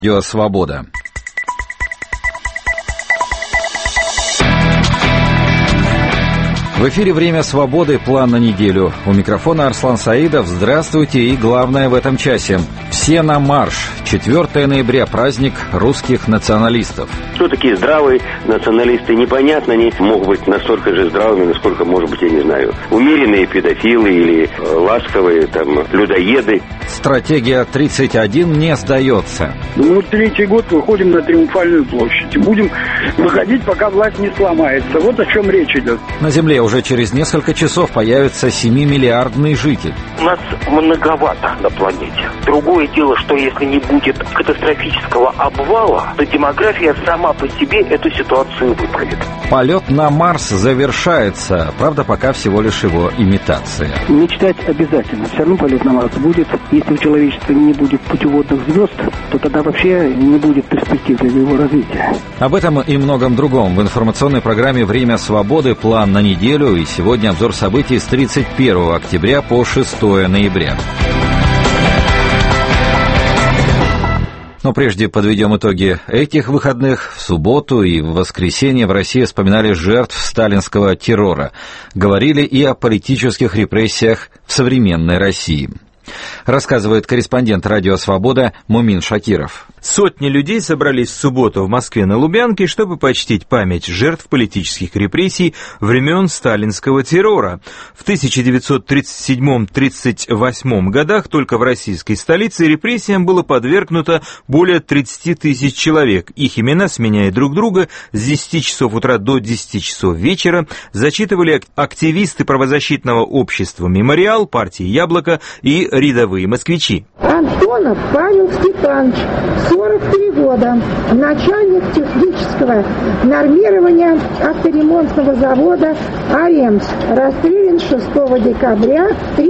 Радио Свобода. В эфире «Время свободы. План на неделю». У микрофона Арслан Саидов. Здравствуйте и главное в этом часе. Все на марш. 4 ноября – праздник русских националистов. Кто такие здравые националисты, непонятно. Они могут быть настолько же здравыми, насколько, может быть, я не знаю, умеренные педофилы или ласковые там людоеды. Стратегия 31 не сдается. Мы третий год выходим на Триумфальную площадь. Будем выходить, пока власть не сломается. Вот о чем речь идет. На Земле уже через несколько часов появится 7-миллиардный житель. Нас многовато на планете. Другое дело, что если не будет катастрофического обвала, то демография сама по себе эту ситуацию выправит. Полет на Марс завершается. Правда, пока всего лишь его имитация. Мечтать обязательно. Все равно полет на Марс будет. Если у человечества не будет путеводных звезд, то тогда вообще не будет перспектив для его развития. Об этом и многом другом в информационной программе «Время свободы. План на неделю». И сегодня обзор событий с 31 октября по 6 ноября. Но прежде подведем итоги этих выходных. В субботу и в воскресенье в России вспоминали жертв сталинского террора. Говорили и о политических репрессиях в современной России. Рассказывает корреспондент «Радио Свобода» Мумин Шакиров. Сотни людей собрались в субботу в Москве на Лубянке, чтобы почтить память жертв политических репрессий времен сталинского террора. В 1937-1938 годах только в российской столице репрессиям было подвергнуто более 30 тысяч человек. Их имена, сменяя друг друга, с 10 часов утра до 10 часов вечера зачитывали активисты правозащитного общества «Мемориал», партии «Яблоко» и рядовые москвичи. Антонов Павел Степанович, 43 года, начальник технического нормирования авторемонтного завода «АРЕМС», расстрелян 6 декабря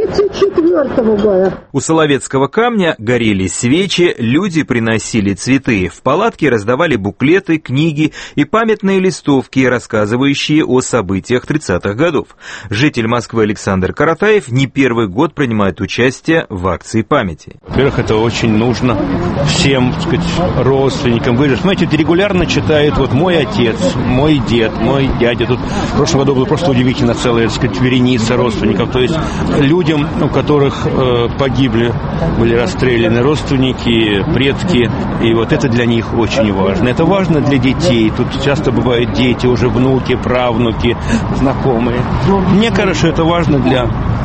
1934 года. У Соловецкого камня горели свечи, люди приносили цветы. В палатке раздавали буклеты, книги и памятные листовки, рассказывающие о событиях 30-х годов. Житель Москвы Александр Каратаев не первый год принимает участие в акции памяти. Во-первых, это очень нужно всем, так сказать, родственникам выжить. Знаете, регулярно читают вот мой отец, мой дед, мой дядя. Тут в прошлом году было просто удивительно целая, так сказать, вереница родственников. То есть людям, у которых погибли, были расстреляны родственники, предки. И вот это для них очень важно. Это важно для детей. Тут часто бывают дети, уже внуки, правнуки, знакомые. Мне кажется, что это важно для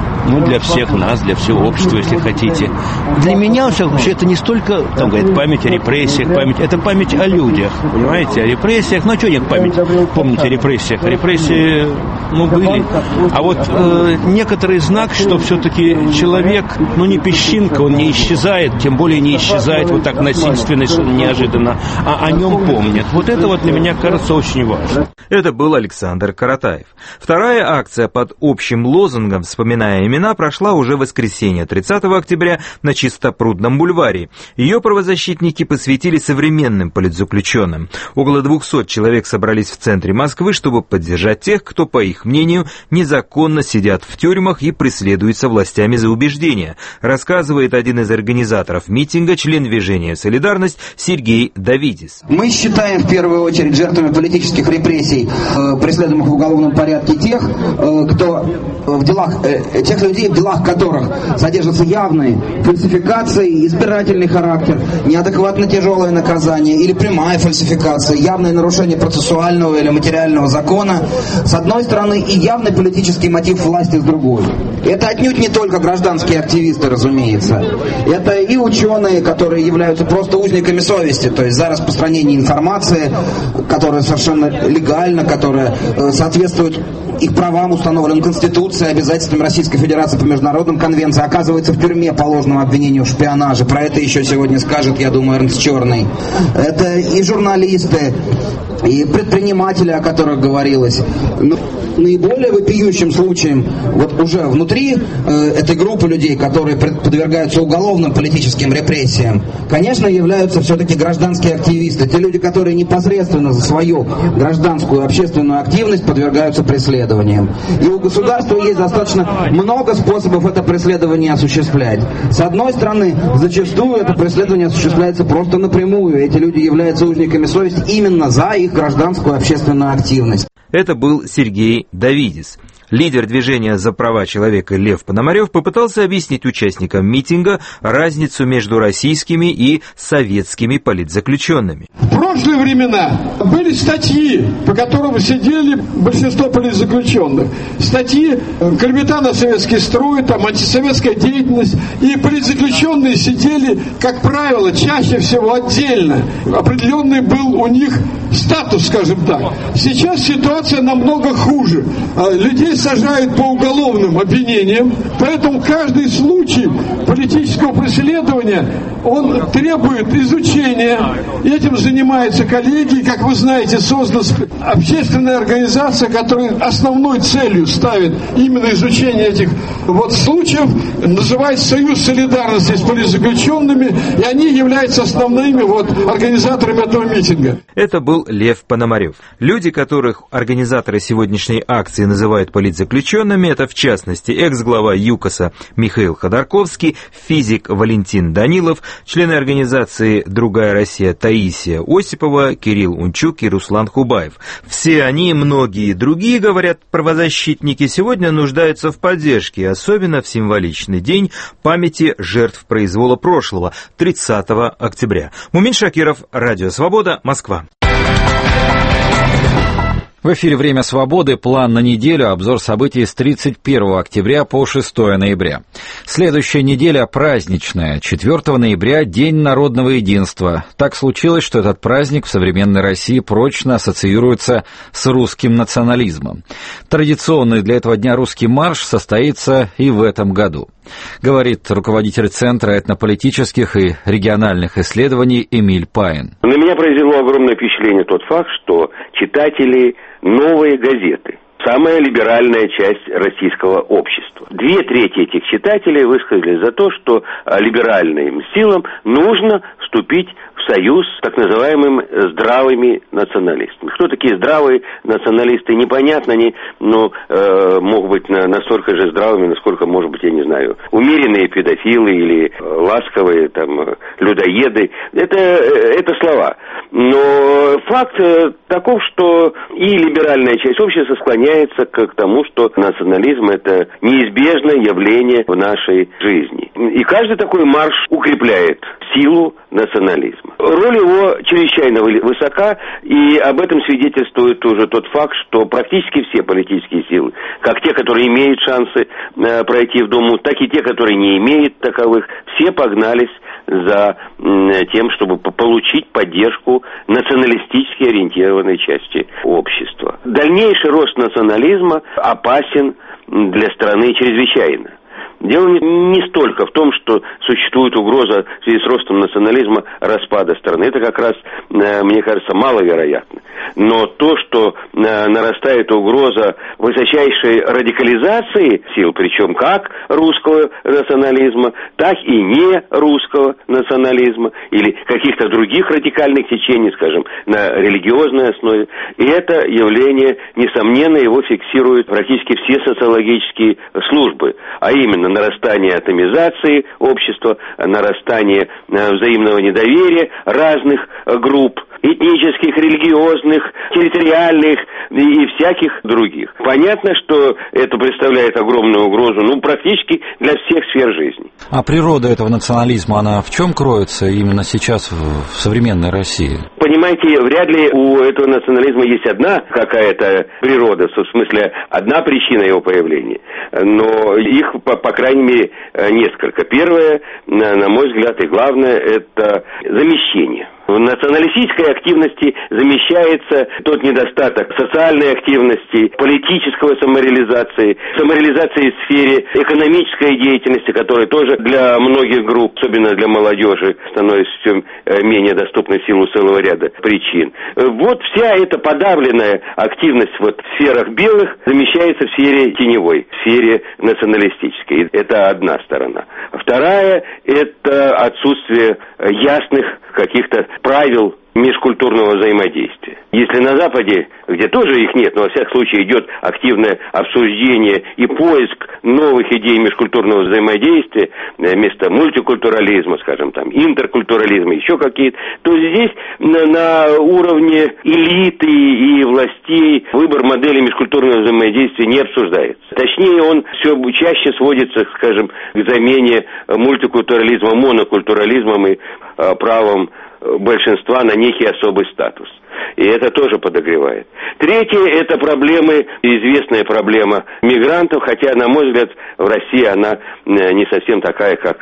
всех нас, для всего общества, если хотите. Для меня, во всяком случае, это не столько, там, говорят, память о репрессиях, это память о людях, понимаете, о репрессиях. Ну, а что нет помнить о репрессиях? Репрессии, были. А вот некоторый знак, что все-таки человек, не песчинка, он не исчезает, тем более не исчезает вот так насильственно, неожиданно, а о нем помнят. Вот это вот для меня кажется очень важно. Это был Александр Каратаев. Вторая акция под общим лозунгом «Вспоминая имена» прошла уже в воскресенье 30 октября на Чистопрудном бульваре. Ее правозащитники посвятили современным политзаключенным. Около 200 человек собрались в центре Москвы, чтобы поддержать тех, кто, по их мнению, незаконно сидят в тюрьмах и преследуются властями за убеждения, рассказывает один из организаторов митинга, член движения «Солидарность» Сергей Давидис. Мы считаем в первую очередь жертвами политических репрессий, преследуемых в уголовном порядке тех, кто в делах, тех людей, в делах которых содержатся явные фальсификации, избирательный характер, неадекватно тяжелое наказание или прямая фальсификация, явное нарушение процессуального или материального закона, с одной стороны, и явный политический мотив власти с другой. Это отнюдь не только гражданские активисты, разумеется. Это и ученые, которые являются просто узниками совести, то есть за распространение информации, которая совершенно легальна, которая соответствует их правам, установленным Конституцией, обязательствам Российской Федерации по международным конвенциям, оказывается в тюрьме по ложному обвинению в шпионаже. Про это еще сегодня скажет, я думаю, Эрнст Черный. Это и журналисты, и предприниматели, о которых говорилось. Но наиболее вопиющим случаем вот уже внутри этой группы людей, которые подвергаются уголовным политическим репрессиям, конечно, являются все-таки гражданские активисты. Те люди, которые непосредственно за свою гражданскую общественную активность подвергаются преследованиям. И у государства есть достаточно много способов это преследование осуществлять. С одной стороны, зачастую это преследование осуществляется просто напрямую. Эти люди являются узниками совести именно за их гражданскую общественную активность. Это был Сергей Давидис. Лидер движения «За права человека» Лев Пономарев попытался объяснить участникам митинга разницу между российскими и советскими политзаключенными. В прошлые времена были статьи, по которым сидели большинство политзаключенных. Статьи клевета на советский строй, там антисоветская деятельность. И политзаключенные сидели, как правило, чаще всего отдельно. Определенный был у них статус, скажем так. Сейчас ситуация намного хуже. Людей сажают по уголовным обвинениям, поэтому каждый случай политического преследования, он требует изучения. Этим занимаются коллеги. Как вы знаете, создана общественная организация, которая основной целью ставит именно изучение этих случаев. Называется «Союз солидарности с политзаключенными», и они являются основными организаторами этого митинга. Это был Лев Пономарев. Люди, которых организаторы сегодняшней акции называют политзаключенными, это в частности экс-глава ЮКОСа Михаил Ходорковский, физик Валентин Данилов, члены организации «Другая Россия» Таисия Осипова, Кирилл Унчук и Руслан Хубаев. Все они и многие другие, говорят правозащитники, сегодня нуждаются в поддержке, особенно в символичный день памяти жертв произвола прошлого, 30 октября. Мумин Шакиров, Радио Свобода, Москва. В эфире «Время свободы». План на неделю. Обзор событий с 31 октября по 6 ноября. Следующая неделя праздничная. 4 ноября – День народного единства. Так случилось, что этот праздник в современной России прочно ассоциируется с русским национализмом. Традиционный для этого дня русский марш состоится и в этом году, говорит руководитель Центра этнополитических и региональных исследований Эмиль Паин. На меня произвело огромное впечатление тот факт, что читатели «Новой газеты», самая либеральная часть российского общества, 2/3 этих читателей высказали за то, что либеральным силам нужно вступить в союз с так называемыми здравыми националистами. Кто такие здравые националисты, непонятно, они могут быть настолько же здравыми, насколько, может быть, я не знаю, умеренные педофилы или ласковые людоеды. Это слова. Но факт таков, что и либеральная часть общества склоняется к тому, что национализм – это неизбежное явление в нашей жизни. И каждый такой марш укрепляет силу национализма. Роль его чрезвычайно высока, и об этом свидетельствует уже тот факт, что практически все политические силы, как те, которые имеют шансы пройти в Думу, так и те, которые не имеют таковых, все погнались за тем, чтобы получить поддержку националистически ориентированной части общества. Дальнейший рост национализма опасен для страны чрезвычайно. Дело не столько в том, что существует угроза в связи с ростом национализма распада страны. Это как раз, мне кажется, маловероятно. Но то, что нарастает угроза высочайшей радикализации сил, причем как русского национализма, так и не русского национализма или каких-то других радикальных течений, скажем, на религиозной основе, и это явление, несомненно, его фиксируют практически все социологические службы, а именно нарастание атомизации общества, нарастание взаимного недоверия разных групп, этнических, религиозных, территориальных и всяких других. Понятно, что это представляет огромную угрозу, практически для всех сфер жизни. А природа этого национализма, она в чем кроется именно сейчас в современной России? Понимаете, вряд ли у этого национализма есть одна какая-то природа, в смысле, одна причина его появления. Но их, по крайней мере, несколько. Первое, на мой взгляд, и главное, это замещение. В националистической активности замещается тот недостаток социальной активности, политической самореализации, самореализации в сфере экономической деятельности, которая тоже для многих групп, особенно для молодежи, становится все менее доступной в силу целого ряда причин. Вот вся эта подавленная активность в сферах белых замещается в сфере теневой, в сфере националистической. Это одна сторона. Вторая – это отсутствие ясных каких-то правил межкультурного взаимодействия. Если на Западе, где тоже их нет, но во всяком случае идет активное обсуждение и поиск новых идей межкультурного взаимодействия, вместо мультикультурализма, скажем, там, интеркультурализма, еще какие-то, то здесь на уровне элиты и властей выбор модели межкультурного взаимодействия не обсуждается. Точнее, он все чаще сводится, скажем, к замене мультикультурализма монокультурализмом и правом большинства на некий особый статус. И это тоже подогревает. Третье – это проблемы, известная проблема мигрантов, хотя, на мой взгляд, в России она не совсем такая, как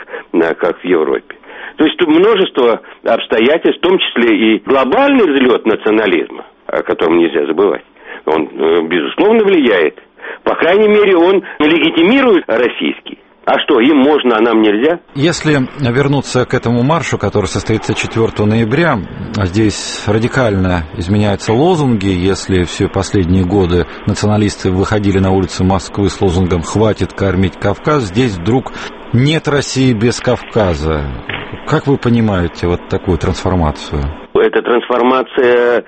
в Европе. То есть тут множество обстоятельств, в том числе и глобальный взлет национализма, о котором нельзя забывать. Он, безусловно, влияет. По крайней мере, он легитимирует российский. А что, им можно, а нам нельзя? Если вернуться к этому маршу, который состоится 4 ноября, здесь радикально изменяются лозунги. Если все последние годы националисты выходили на улицы Москвы с лозунгом «Хватит кормить Кавказ», здесь вдруг «Нет России без Кавказа». Как вы понимаете вот такую трансформацию? Эта трансформация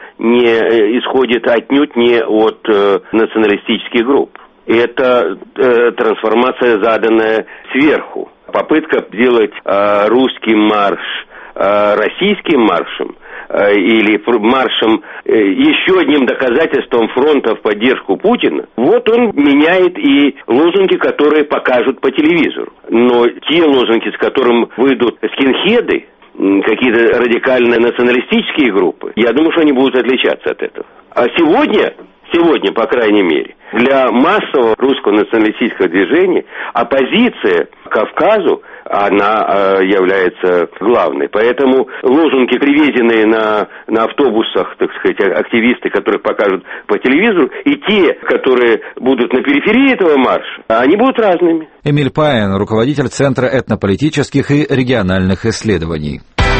не исходит отнюдь не от националистических групп. Это трансформация, заданная сверху. Попытка сделать русский марш российским маршем или маршем еще одним доказательством фронта в поддержку Путина. Вот он меняет и лозунги, которые покажут по телевизору. Но те лозунги, с которыми выйдут скинхеды, какие-то радикальные националистические группы, я думаю, что они будут отличаться от этого. А сегодня, по крайней мере, для массового русского националистического движения оппозиция Кавказу, она является главной. Поэтому лозунги, привезенные на автобусах, так сказать, активисты, которых покажут по телевизору, и те, которые будут на периферии этого марша, они будут разными. Эмиль Паен, руководитель Центра этнополитических и региональных исследований.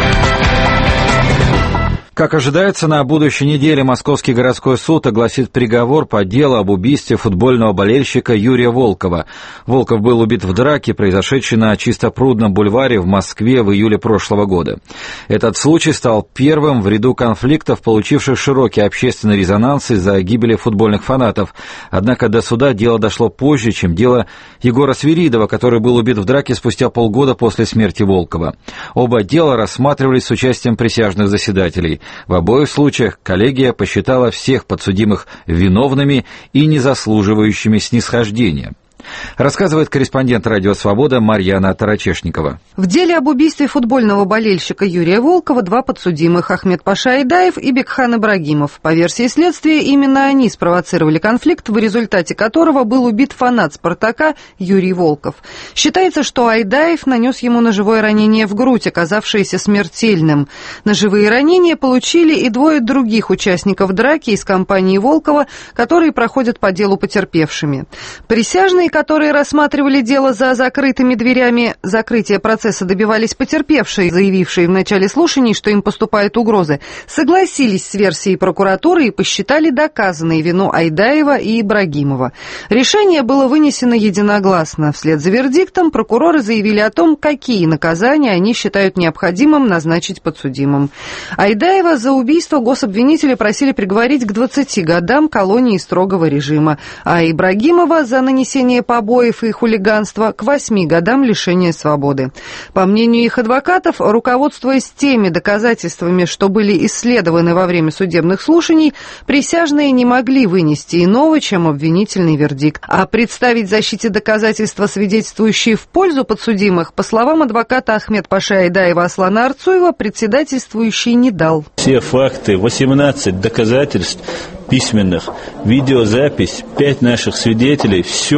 Как ожидается, на будущей неделе Московский городской суд огласит приговор по делу об убийстве футбольного болельщика Юрия Волкова. Волков был убит в драке, произошедшей на Чистопрудном бульваре в Москве в июле прошлого года. Этот случай стал первым в ряду конфликтов, получивших широкий общественный резонанс из-за гибели футбольных фанатов. Однако до суда дело дошло позже, чем дело Егора Свиридова, который был убит в драке спустя полгода после смерти Волкова. Оба дела рассматривались с участием присяжных заседателей. В обоих случаях коллегия посчитала всех подсудимых виновными и не заслуживающими снисхождения. Рассказывает корреспондент «Радио Свобода» Марьяна Тарачешникова. В деле об убийстве футбольного болельщика Юрия Волкова два подсудимых – Ахмед Паша Айдаев и Бекхан Ибрагимов. По версии следствия, именно они спровоцировали конфликт, в результате которого был убит фанат «Спартака» Юрий Волков. Считается, что Айдаев нанес ему ножевое ранение в грудь, оказавшееся смертельным. Ножевые ранения получили и двое других участников драки из компании Волкова, которые проходят по делу потерпевшими. Присяжные, которые рассматривали дело за закрытыми дверями, закрытия процесса добивались потерпевшие, заявившие в начале слушаний, что им поступают угрозы, согласились с версией прокуратуры и посчитали доказанной вину Айдаева и Ибрагимова. Решение было вынесено единогласно. Вслед за вердиктом прокуроры заявили о том, какие наказания они считают необходимым назначить подсудимым. Айдаева за убийство гособвинители просили приговорить к 20 годам колонии строгого режима, а Ибрагимова за нанесение побоев и хулиганства к 8 годам лишения свободы. По мнению их адвокатов, руководствуясь теми доказательствами, что были исследованы во время судебных слушаний, присяжные не могли вынести иного, чем обвинительный вердикт. А представить защите доказательства, свидетельствующие в пользу подсудимых, по словам адвоката Ахмед Паша Айдаева Аслана Арцуева, председательствующий не дал. Все факты, 18 доказательств письменных, видеозапись, 5 наших свидетелей, все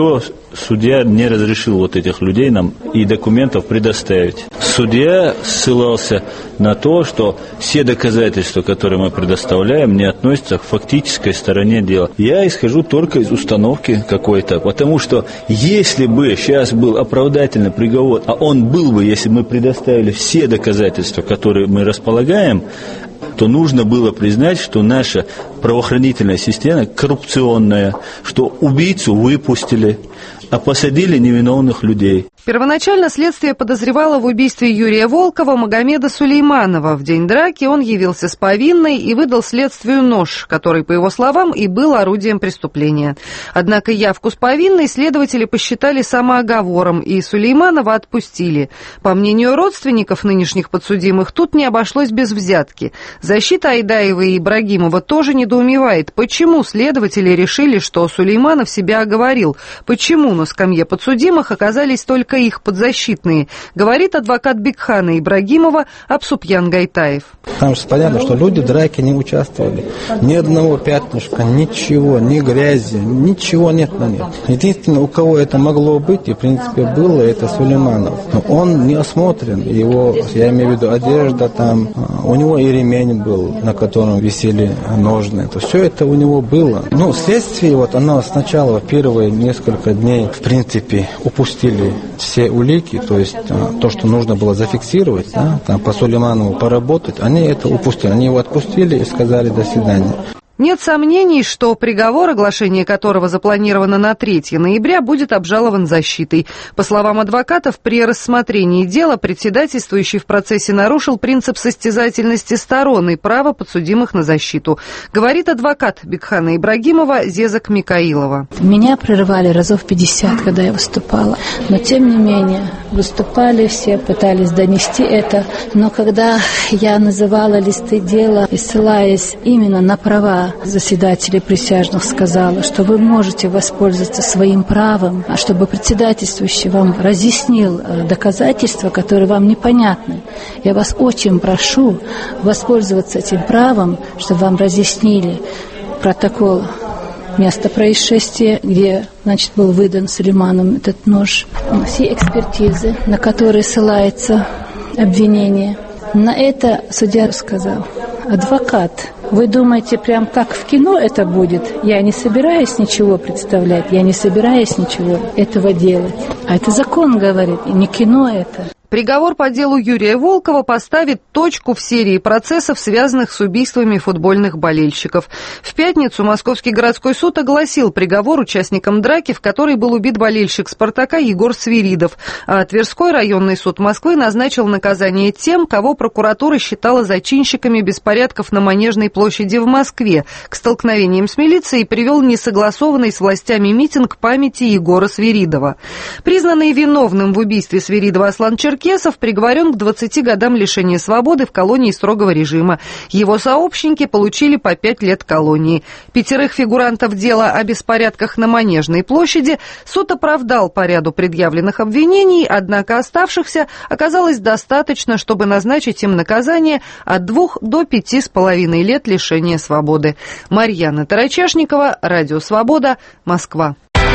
судья не разрешил вот этих людей нам и документов предоставить. Судья ссылался на то, что все доказательства, которые мы предоставляем, не относятся к фактической стороне дела. Я исхожу только из установки какой-то, потому что если бы сейчас был оправдательный приговор, а он был бы, если бы мы предоставили все доказательства, которые мы располагаем, то нужно было признать, что наша правоохранительная система коррупционная, что убийцу выпустили, а посадили невиновных людей. Первоначально следствие подозревало в убийстве Юрия Волкова Магомеда Сулейманова. В день драки он явился с повинной и выдал следствию нож, который, по его словам, и был орудием преступления. Однако явку с повинной следователи посчитали самооговором, и Сулейманова отпустили. По мнению родственников нынешних подсудимых, тут не обошлось без взятки. Защита Айдаева и Ибрагимова тоже недоумевает, почему следователи решили, что Сулейманов себя оговорил, почему на скамье подсудимых оказались только их подзащитные, говорит адвокат Бекхана Ибрагимова Апсупьян Гайтаев. Там же понятно, что люди в драке не участвовали. Ни одного пятнышка, ничего, ни грязи, ничего нет на них. Единственное, у кого это могло быть, и в принципе было, это Сулейманов. Но он не осмотрен, его, я имею в виду, одежда там, у него и ремень был, на котором висели ножны. То все это у него было. Ну, следствие, вот оно сначала первые несколько дней, в принципе, упустили все улики, то есть то, что нужно было зафиксировать, да, там по Сулейманову поработать, они это упустили. Они его отпустили и сказали «до свидания». Нет сомнений, что приговор, оглашение которого запланировано на 3 ноября, будет обжалован защитой. По словам адвокатов, при рассмотрении дела председательствующий в процессе нарушил принцип состязательности сторон и право подсудимых на защиту. Говорит адвокат Бекхана Ибрагимова Зезак Микаилова. Меня прерывали разов 50, когда я выступала. Но тем не менее, выступали все, пытались донести это. Но когда я называла листы дела и ссылаясь именно на права заседателей присяжных, сказала, что вы можете воспользоваться своим правом, а чтобы председательствующий вам разъяснил доказательства, которые вам непонятны. Я вас очень прошу воспользоваться этим правом, чтобы вам разъяснили протокол места происшествия, где, значит, был выдан Сулеймановым этот нож. Все экспертизы, на которые ссылается обвинение. На это судья сказал: адвокат, вы думаете, прям как в кино это будет? Я не собираюсь ничего представлять, я не собираюсь ничего этого делать. А это закон говорит, и не кино это. Приговор по делу Юрия Волкова поставит точку в серии процессов, связанных с убийствами футбольных болельщиков. В пятницу Московский городской суд огласил приговор участникам драки, в которой был убит болельщик «Спартака» Егор Свиридов, а Тверской районный суд Москвы назначил наказание тем, кого прокуратура считала зачинщиками беспорядков на Манежной площади в Москве. К столкновениям с милицией привел несогласованный с властями митинг памяти Егора Свиридова. Признанный виновным в убийстве Свиридова Аслан Черкесов приговорен к 20 годам лишения свободы в колонии строгого режима. Его сообщники получили по 5 лет колонии. 5 фигурантов дела о беспорядках на Манежной площади суд оправдал по ряду предъявленных обвинений, однако оставшихся оказалось достаточно, чтобы назначить им наказание от 2 до 5,5 лет лишения свободы. Марьяна Тарачешникова, Радио Свобода, Москва.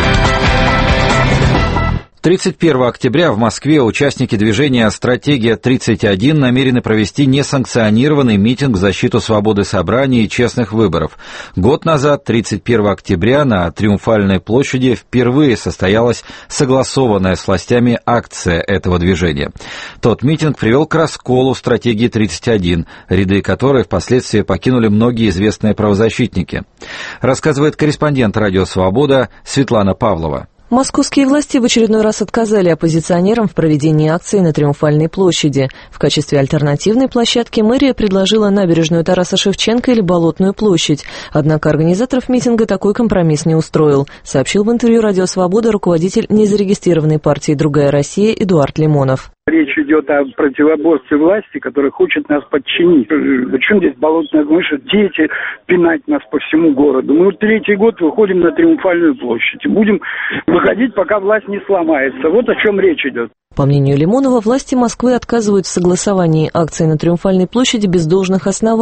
31 октября в Москве участники движения «Стратегия-31» намерены провести несанкционированный митинг в защиту свободы собраний и честных выборов. Год назад, 31 октября, на Триумфальной площади впервые состоялась согласованная с властями акция этого движения. Тот митинг привел к расколу «Стратегии-31», ряды которой впоследствии покинули многие известные правозащитники. Рассказывает корреспондент «Радио Свобода» Светлана Павлова. Московские власти в очередной раз отказали оппозиционерам в проведении акции на Триумфальной площади. В качестве альтернативной площадки мэрия предложила набережную Тараса Шевченко или Болотную площадь. Однако организаторов митинга такой компромисс не устроил, сообщил в интервью «Радио Свобода» руководитель незарегистрированной партии «Другая Россия» Эдуард Лимонов. Речь идет о противоборстве власти, которая хочет нас подчинить. Причем здесь Болотная площадь? Дети пинать нас по всему городу. Мы 3-й год выходим на Триумфальную площадь. И будем выходить, пока власть не сломается. Вот о чем речь идет. По мнению Лимонова, власти Москвы отказывают в согласовании акции на Триумфальной площади без должных оснований.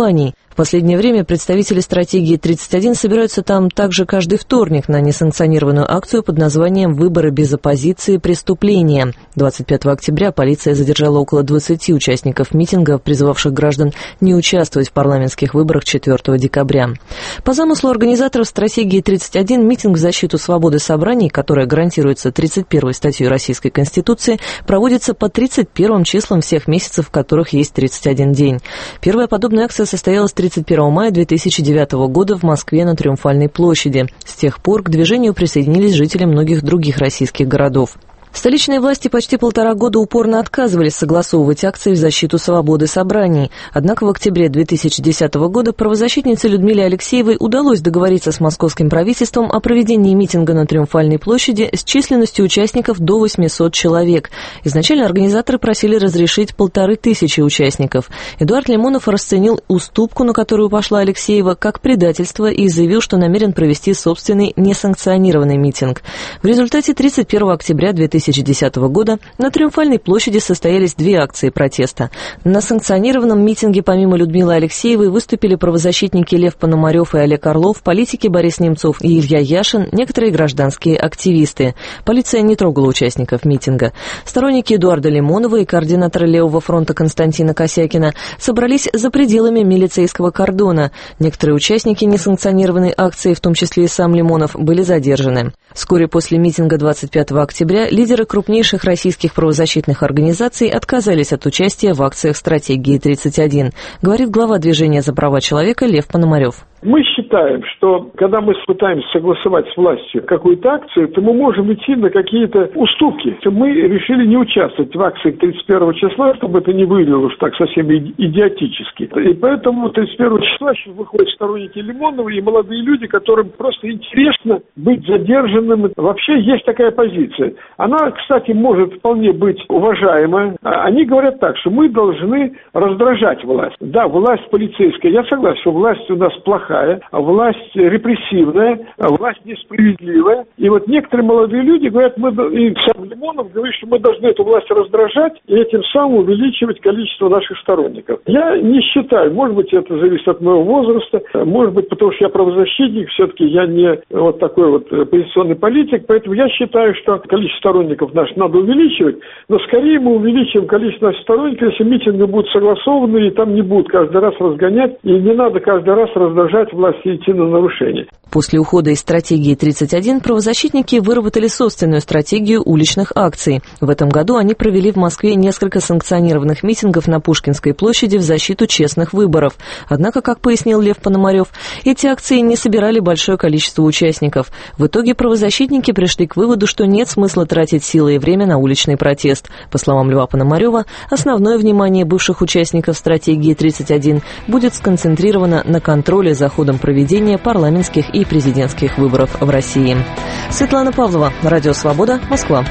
В последнее время представители стратегии 31 собираются там также каждый вторник на несанкционированную акцию под названием «Выборы без оппозиции. Преступления». 25 октября полиция задержала около 20 участников митинга, призывавших граждан не участвовать в парламентских выборах 4 декабря. По замыслу организаторов стратегии 31, митинг в защиту свободы собраний, которая гарантируется 31-й статьей Российской Конституции, проводится по 31 числам всех месяцев, в которых есть 31 день. Первая подобная акция состоялась 31 мая 2009 года в Москве на Триумфальной площади. С тех пор к движению присоединились жители многих других российских городов. Столичные власти почти 1,5 года упорно отказывались согласовывать акции в защиту свободы собраний. Однако в октябре 2010 года правозащитнице Людмиле Алексеевой удалось договориться с московским правительством о проведении митинга на Триумфальной площади с численностью участников до 800 человек. Изначально организаторы просили разрешить 1500 участников. Эдуард Лимонов расценил уступку, на которую пошла Алексеева, как предательство и заявил, что намерен провести собственный несанкционированный митинг. В результате 31 октября 2010 года на Триумфальной площади состоялись 2 акции протеста. На санкционированном митинге помимо Людмилы Алексеевой выступили правозащитники Лев Пономарев и Олег Орлов, политики Борис Немцов и Илья Яшин, некоторые гражданские активисты. Полиция не трогала участников митинга. Сторонники Эдуарда Лимонова и координатора Левого фронта Константина Косякина собрались за пределами милицейского кордона. Некоторые участники несанкционированной акции, в том числе и сам Лимонов, были задержаны. Вскоре после митинга 25 октября лидеры крупнейших российских правозащитных организаций отказались от участия в акциях стратегии 31, говорит глава движения за права человека Лев Пономарев. Мы считаем, что когда мы пытаемся согласовать с властью какую-то акцию, то мы можем идти на какие-то уступки. Мы решили не участвовать в акции 31 числа, чтобы это не выглядело уж так совсем идиотически. И поэтому 31 числа сейчас выходят сторонники Лимонова и молодые люди, которым просто интересно быть задержанным. Вообще есть такая позиция. Она, кстати, может вполне быть уважаема. Они говорят так, что мы должны раздражать власть. Да, власть полицейская. Я согласен, что власть у нас плохая. Власть репрессивная, власть несправедливая. И вот некоторые молодые люди говорят, и сам Лимонов говорит, что мы должны эту власть раздражать и этим самым увеличивать количество наших сторонников. Я не считаю, может быть, это зависит от моего возраста, может быть, потому что я правозащитник, все-таки я не вот такой вот оппозиционный политик, поэтому я считаю, что количество сторонников наших надо увеличивать, но скорее мы увеличим количество наших сторонников, если митинги будут согласованы, и там не будут каждый раз разгонять, и не надо каждый раз раздражать власти идти на нарушение. После ухода из стратегии 31 правозащитники выработали собственную стратегию уличных акций. В этом году они провели в Москве несколько санкционированных митингов на Пушкинской площади в защиту честных выборов. Однако, как пояснил Лев Пономарев, эти акции не собирали большое количество участников. В итоге правозащитники пришли к выводу, что нет смысла тратить силы и время на уличный протест. По словам Льва Пономарева, основное внимание бывших участников стратегии 31 будет сконцентрировано на контроле за ходом проведения парламентских и президентских выборов в России. Светлана Павлова, Радио Свобода, Москва.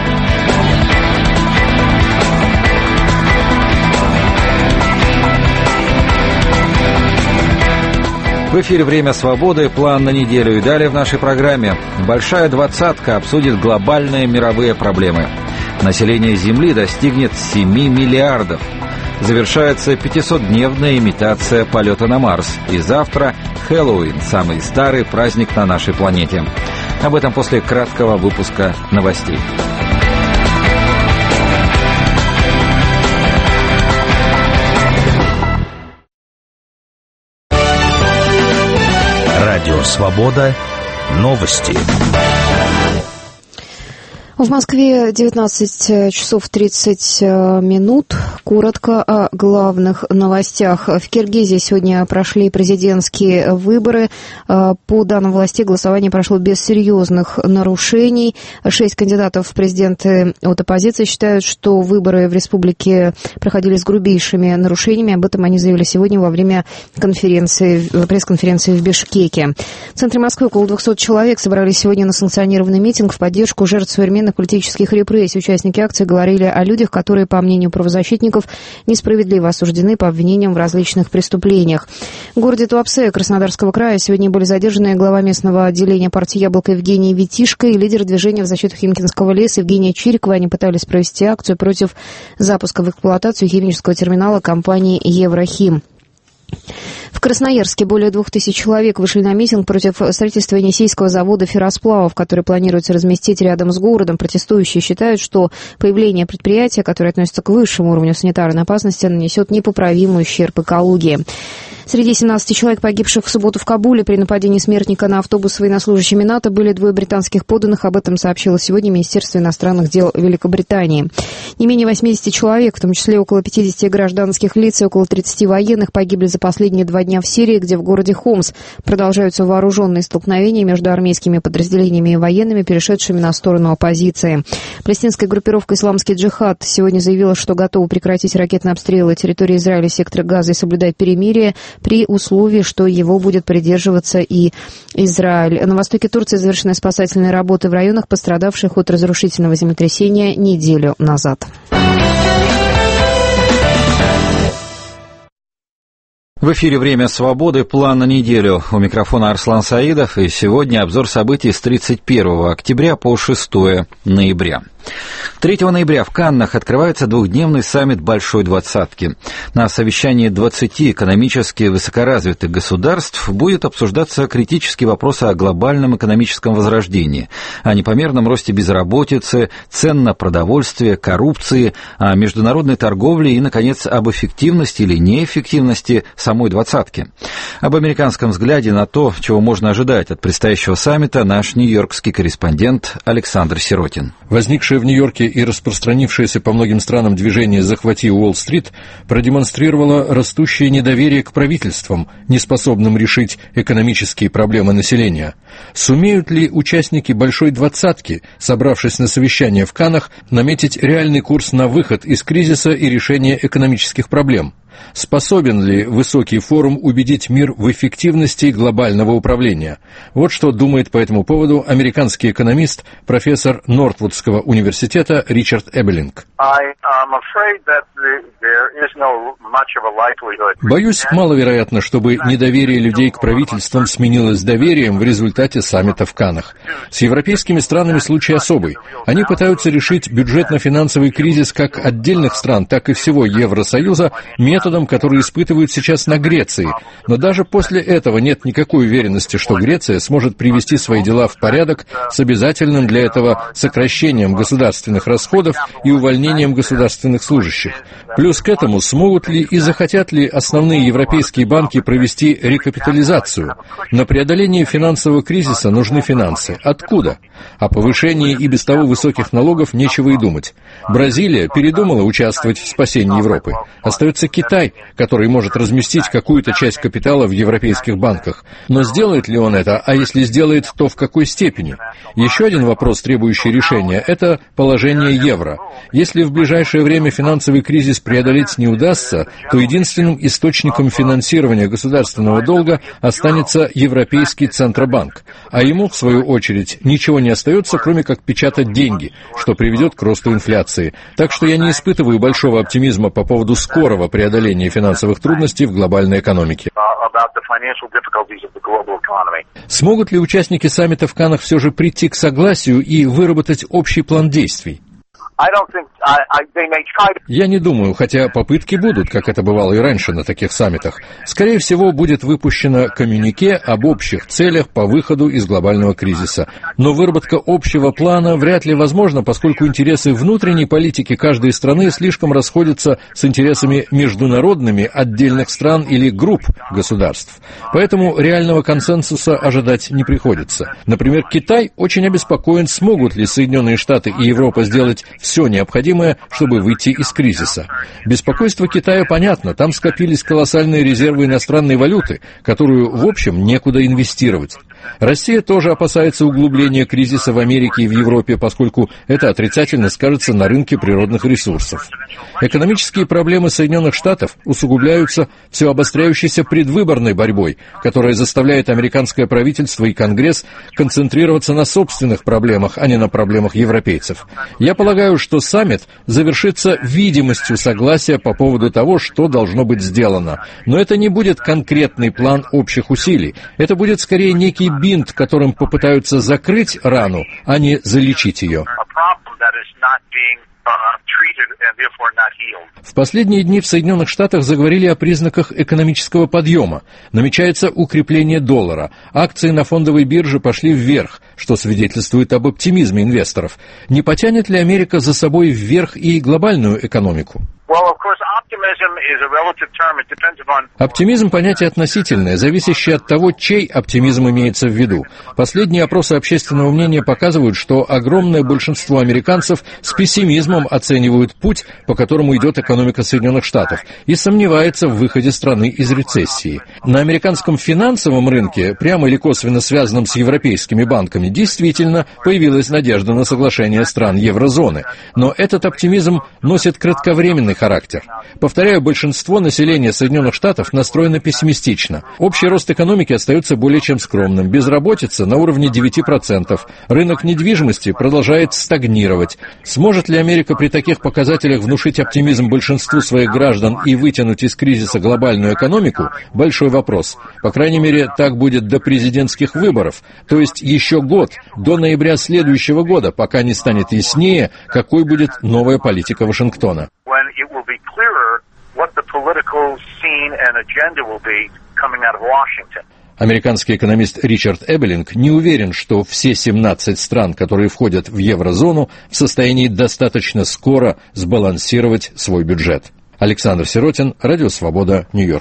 В эфире «Время свободы», план на неделю. И далее в нашей программе «Большая двадцатка» обсудит глобальные мировые проблемы. Население Земли достигнет 7 миллиардов. Завершается 500-дневная имитация полета на Марс. И завтра Хэллоуин, самый старый праздник на нашей планете. Об этом после краткого выпуска новостей. Радио «Свобода». Новости. В Москве 19 часов 30 минут. Коротко о главных новостях. В Киргизии сегодня прошли президентские выборы. По данным властей, голосование прошло без серьезных нарушений. 6 кандидатов в президенты от оппозиции считают, что выборы в республике проходили с грубейшими нарушениями. Об этом они заявили сегодня во время пресс-конференции в Бишкеке. В центре Москвы около 200 человек собрались сегодня на санкционированный митинг в поддержку жертв современных политических репрессий. Участники акции говорили о людях, которые, по мнению правозащитников, несправедливо осуждены по обвинениям в различных преступлениях. В городе Туапсе Краснодарского края сегодня были задержаны глава местного отделения партии «Яблоко» Евгений Витишко и лидер движения в защиту Химкинского леса Евгения Чирикова. Они пытались провести акцию против запуска в эксплуатацию химического терминала компании «Еврохим». В Красноярске более 2000 человек вышли на митинг против строительства Енисейского завода ферросплавов, который планируется разместить рядом с городом. Протестующие считают, что появление предприятия, которое относится к высшему уровню санитарной опасности, нанесет непоправимый ущерб экологии. Среди 17 человек, погибших в субботу в Кабуле при нападении смертника на автобус с военнослужащими НАТО, были 2 британских подданных. Об этом сообщило сегодня Министерство иностранных дел Великобритании. Не менее 80 человек, в том числе около 50 гражданских лиц и около 30 военных, погибли за последние 2 дня в Сирии, где в городе Хомс продолжаются вооруженные столкновения между армейскими подразделениями и военными, перешедшими на сторону оппозиции. Палестинская группировка «Исламский джихад» сегодня заявила, что готова прекратить ракетные обстрелы территории Израиля, сектора Газа и соблюдать перемирие при условии, что его будет придерживаться и Израиль. На востоке Турции завершены спасательные работы в районах, пострадавших от разрушительного землетрясения неделю назад. В эфире «Время свободы», план на неделю. У микрофона Арслан Саидов, и сегодня обзор событий с 31 октября по 6 ноября. 3 ноября в Каннах открывается 2-дневный саммит Большой Двадцатки. На совещании 20 экономически высокоразвитых государств будет обсуждаться критический вопрос о глобальном экономическом возрождении, о непомерном росте безработицы, цен на продовольствие, коррупции, о международной торговле и, наконец, об эффективности или неэффективности самой двадцатки. Об американском взгляде на то, чего можно ожидать от предстоящего саммита, наш нью-йоркский корреспондент Александр Сиротин. Возникшее в Нью-Йорке и распространившееся по многим странам движение «Захвати Уолл-стрит» продемонстрировало растущее недоверие к правительствам, неспособным решить экономические проблемы населения. Сумеют ли участники Большой Двадцатки, собравшись на совещание в Каннах, наметить реальный курс на выход из кризиса и решение экономических проблем? Способен ли высокий форум убедить мир в эффективности глобального управления? Вот что думает по этому поводу американский экономист, профессор Нортвудского университета Ричард Эбелинг. Боюсь, маловероятно, чтобы недоверие людей к правительствам сменилось доверием в результате саммита в Каннах. С европейскими странами случай особый. Они пытаются решить бюджетно-финансовый кризис как отдельных стран, так и всего Евросоюза методом, который испытывают сейчас на Греции. Но даже после этого нет никакой уверенности, что Греция сможет привести свои дела в порядок с обязательным для этого сокращением государственных расходов и увольнением государственных служащих. Плюс к этому, смогут ли и захотят ли основные европейские банки провести рекапитализацию? На преодоление финансового кризиса нужны финансы. Откуда? О повышении и без того высоких налогов нечего и думать. Бразилия передумала участвовать в спасении Европы. Остается Китай, который может разместить какую-то часть капитала в европейских банках. Но сделает ли он это, а если сделает, то в какой степени? Еще один вопрос, требующий решения, это положение евро. Если в ближайшее время финансовый кризис преодолеть не удастся, то единственным источником финансирования государственного долга останется Европейский Центробанк, а ему, в свою очередь, ничего не остается, кроме как печатать деньги, что приведет к росту инфляции. Так что я не испытываю большого оптимизма по поводу скорого преодоления финансовых трудностей в глобальной экономике. Смогут ли участники саммита в Каннах все же прийти к согласию и выработать общий план действий? Я не думаю, хотя попытки будут, как это бывало и раньше на таких саммитах. Скорее всего, будет выпущено коммюнике об общих целях по выходу из глобального кризиса. Но выработка общего плана вряд ли возможна, поскольку интересы внутренней политики каждой страны слишком расходятся с интересами международными отдельных стран или групп государств. Поэтому реального консенсуса ожидать не приходится. Например, Китай очень обеспокоен, смогут ли Соединенные Штаты и Европа сделать все необходимое, чтобы выйти из кризиса. Беспокойство Китая понятно, там скопились колоссальные резервы иностранной валюты, которую, в общем, некуда инвестировать. Россия тоже опасается углубления кризиса в Америке и в Европе, поскольку это отрицательно скажется на рынке природных ресурсов. Экономические проблемы Соединенных Штатов усугубляются все обостряющейся предвыборной борьбой, которая заставляет американское правительство и Конгресс концентрироваться на собственных проблемах, а не на проблемах европейцев. Я полагаю, что саммит завершится видимостью согласия по поводу того, что должно быть сделано. Но это не будет конкретный план общих усилий. Это будет скорее некий бинт, которым попытаются закрыть рану, а не залечить ее. В последние дни в Соединенных Штатах заговорили о признаках экономического подъема. Намечается укрепление доллара. Акции на фондовой бирже пошли вверх, что свидетельствует об оптимизме инвесторов. Не потянет ли Америка за собой вверх и глобальную экономику? Оптимизм – понятие относительное, зависящее от того, чей оптимизм имеется в виду. Последние опросы общественного мнения показывают, что огромное большинство американцев с пессимизмом оценивают путь, по которому идет экономика Соединенных Штатов, и сомневается в выходе страны из рецессии. На американском финансовом рынке, прямо или косвенно связанном с европейскими банками, действительно появилась надежда на соглашение стран еврозоны. Но этот оптимизм носит кратковременный характер. Повторяю, большинство населения Соединенных Штатов настроено пессимистично. Общий рост экономики остается более чем скромным. Безработица на уровне 9%. Рынок недвижимости продолжает стагнировать. Сможет ли Америка при таких показателях внушить оптимизм большинству своих граждан и вытянуть из кризиса глобальную экономику? Большой вопрос. По крайней мере, так будет до президентских выборов. То есть еще год, до ноября следующего года, пока не станет яснее, какой будет новая политика Вашингтона. Американский экономист Ричард Эбелинг не уверен, что все 17 стран, которые входят в еврозону, в состоянии достаточно скоро сбалансировать свой бюджет. Александр Сиротин, Радио Свобода, Нью-Йорк.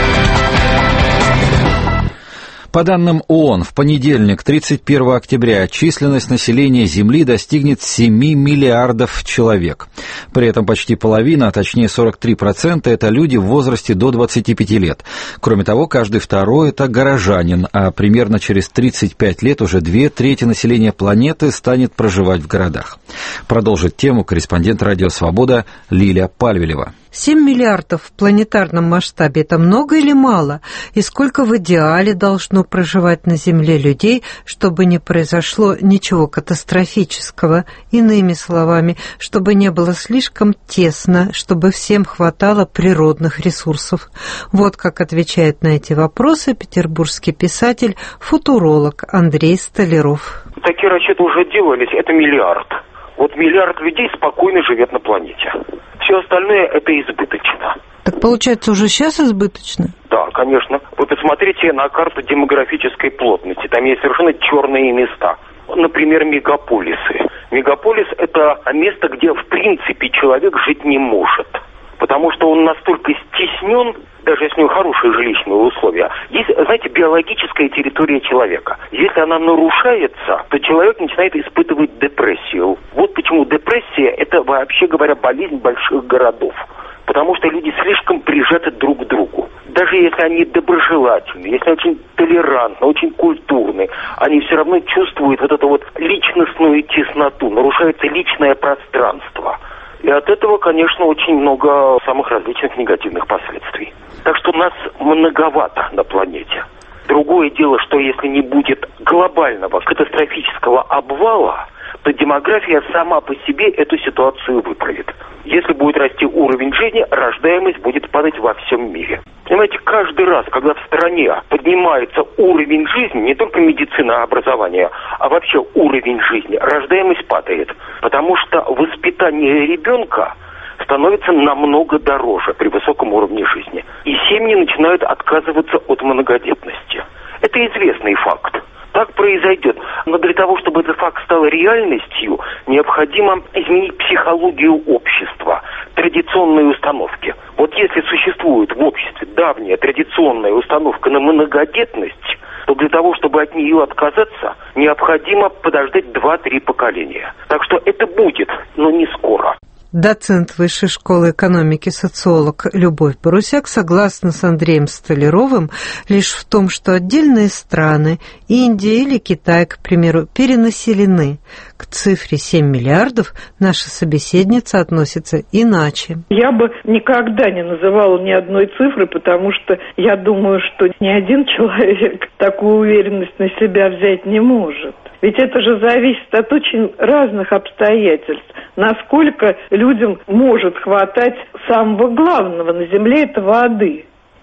По данным ООН, в понедельник, 31 октября, численность населения Земли достигнет 7 миллиардов человек. При этом почти половина, а точнее 43%, это люди в возрасте до 25 лет. Кроме того, каждый второй – это горожанин, а примерно через 35 лет уже 2/3 населения планеты станет проживать в городах. Продолжит тему корреспондент Радио Свобода Лилия Пальвелева. 7 миллиардов в планетарном масштабе – это много или мало? И сколько в идеале должно проживать на Земле людей, чтобы не произошло ничего катастрофического? Иными словами, чтобы не было слишком тесно, чтобы всем хватало природных ресурсов. Вот как отвечает на эти вопросы петербургский писатель, футуролог Андрей Столяров. Такие расчеты уже делались, это миллиард. Вот миллиард людей спокойно живет на планете. Все остальное это избыточно. Так получается, уже сейчас избыточно? Да, конечно. Вы посмотрите на карту демографической плотности. Там есть совершенно черные места. Например, мегаполисы. Мегаполис – это место, где в принципе человек жить не может. Потому что он настолько стеснен, даже если у него хорошие жилищные условия. Есть, знаете, биологическая территория человека. Если она нарушается, то человек начинает испытывать депрессию. Вот почему депрессия – это, вообще говоря, болезнь больших городов. Потому что люди слишком прижаты друг к другу. Даже если они доброжелательны, если очень толерантны, очень культурны, они все равно чувствуют вот эту вот личностную тесноту, нарушается личное пространство. И от этого, конечно, очень много самых различных негативных последствий. Так что нас многовато на планете. Другое дело, что если не будет глобального катастрофического обвала, то демография сама по себе эту ситуацию выправит. Если будет расти уровень жизни, рождаемость будет падать во всем мире. Понимаете, каждый раз, когда в стране поднимается уровень жизни, не только медицина, образование, а вообще уровень жизни, рождаемость падает. Потому что воспитание ребенка становится намного дороже при высоком уровне жизни. И семьи начинают отказываться от многодетности. Это известный факт. Так произойдет. Но для того, чтобы этот факт стал реальностью, необходимо изменить психологию общества, традиционные установки. Вот если существует в обществе давняя традиционная установка на многодетность, то для того, чтобы от нее отказаться, необходимо подождать 2-3 поколения. Так что это будет, но не скоро. Доцент Высшей школы экономики, социолог Любовь Борусяк согласна с Андреем Столяровым лишь в том, что отдельные страны, Индия или Китай, к примеру, перенаселены. К цифре 7 миллиардов наша собеседница относится иначе. Я бы никогда не называла ни одной цифры, потому что я думаю, что ни один человек такую уверенность на себя взять не может. Ведь это же зависит от очень разных обстоятельств. Насколько людям может хватать самого главного на Земле – это воды.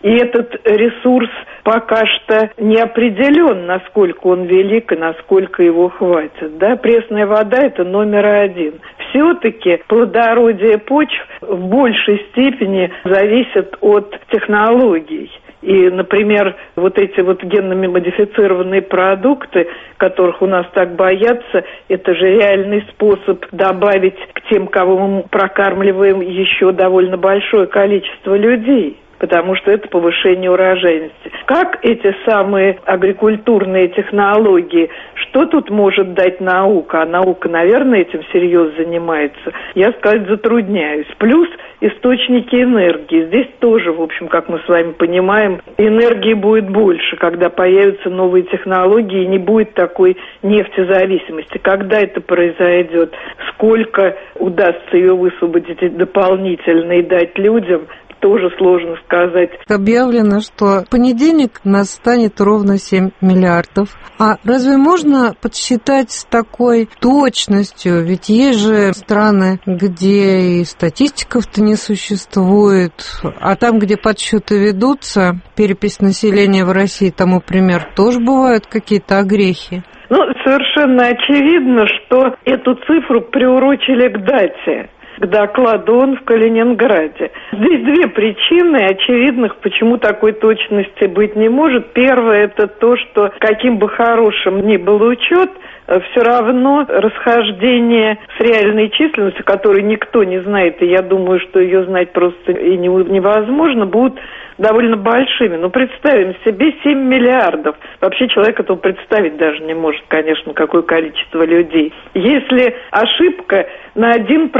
И этот ресурс пока что не определен, насколько он велик и насколько его хватит. Да? Пресная вода – это номер один. Все-таки плодородие почв в большей степени зависит от технологий. И, например, вот эти вот генно модифицированные продукты, которых у нас так боятся, это же реальный способ добавить к тем, кого мы прокармливаем, еще довольно большое количество людей, потому что это повышение урожайности. Как эти самые агрикультурные технологии, что тут может дать наука? А наука, наверное, этим серьезно занимается. Я сказать затрудняюсь. Плюс источники энергии. Здесь тоже, в общем, как мы с вами понимаем, энергии будет больше, когда появятся новые технологии и не будет такой нефтезависимости. Когда это произойдет? Сколько удастся ее высвободить дополнительно и дать людям? Тоже сложно сказать. Объявлено, что в понедельник нас станет ровно 7 миллиардов. А разве можно подсчитать с такой точностью? Ведь есть же страны, где и статистиков-то не существует, а там, где подсчеты ведутся, перепись населения в России, тому пример, тоже бывают какие-то огрехи. Ну, совершенно очевидно, что эту цифру приурочили к дате, к докладу ООН в Калининграде. Здесь две причины очевидных, почему такой точности быть не может. Первое – это то, что каким бы хорошим ни был учет, все равно расхождение с реальной численностью, которую никто не знает, и я думаю, что ее знать просто и невозможно, будут довольно большими. Но представим себе 7 миллиардов. Вообще человек этого представить даже не может, конечно, какое количество людей. Если ошибка на 1%,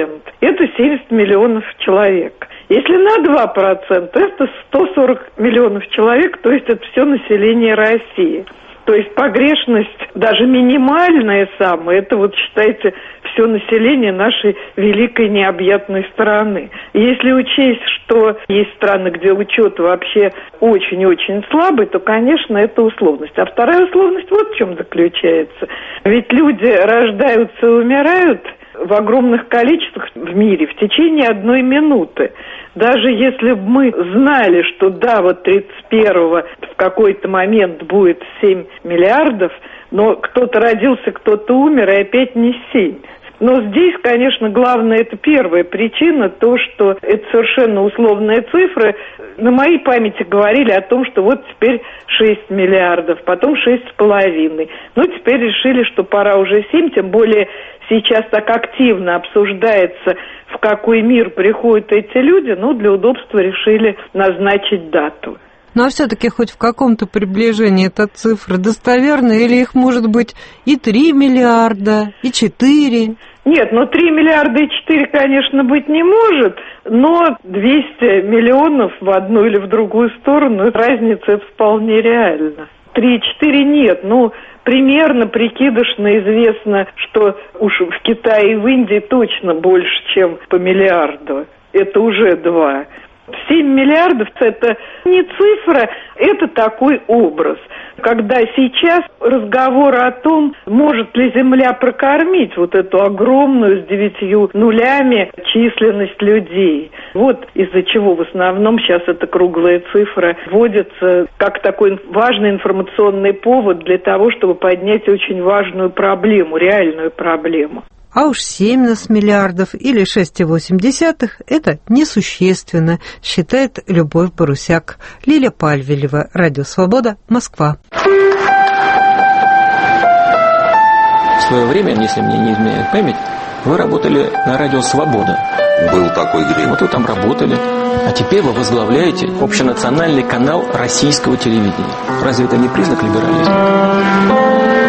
это 70 миллионов человек. Если на 2%, это 140 миллионов человек, то есть это все население России. То есть погрешность, даже минимальная самая, это вот считайте все население нашей великой необъятной страны. Если учесть, что есть страны, где учет вообще очень-очень слабый, то, конечно, это условность. А вторая условность вот в чем заключается. Ведь люди рождаются и умирают в огромных количествах в мире в течение 1 минуты. Даже если бы мы знали, что да, вот 31-го в какой-то момент будет 7 миллиардов, но кто-то родился, кто-то умер, и опять не 7. Но здесь, конечно, главное, это первая причина, то, что это совершенно условные цифры. На моей памяти говорили о том, что вот теперь 6 миллиардов, потом 6,5. Ну, теперь решили, что пора уже 7, тем более сейчас так активно обсуждается, в какой мир приходят эти люди, ну, для удобства решили назначить дату. Ну, а все-таки хоть в каком-то приближении эта цифра достоверна, или их может быть и 3 миллиарда, и 4? Нет, 3 миллиарда и 4, конечно, быть не может, но 200 миллионов в одну или в другую сторону, разница это вполне реальна. 3 и 4 нет, примерно прикидышно известно, что уж в Китае и в Индии точно больше, чем по миллиарду. Это уже 2. 7 миллиардов – это не цифра, это такой образ. Когда сейчас разговор о том, может ли Земля прокормить вот эту огромную с 9 нулями численность людей. Вот из-за чего в основном сейчас эта круглая цифра вводится как такой важный информационный повод для того, чтобы поднять очень важную проблему, реальную проблему. А уж 7 нас миллиардов или 6,8 – это несущественно, считает Любовь Барусяк. Лиля Пальвелева, Радио Свобода, Москва. В свое время, если мне не изменяет память, вы работали на Радио Свобода. Был такой грех. Вот вы там работали. А теперь вы возглавляете общенациональный канал российского телевидения. Разве это не признак либерализма?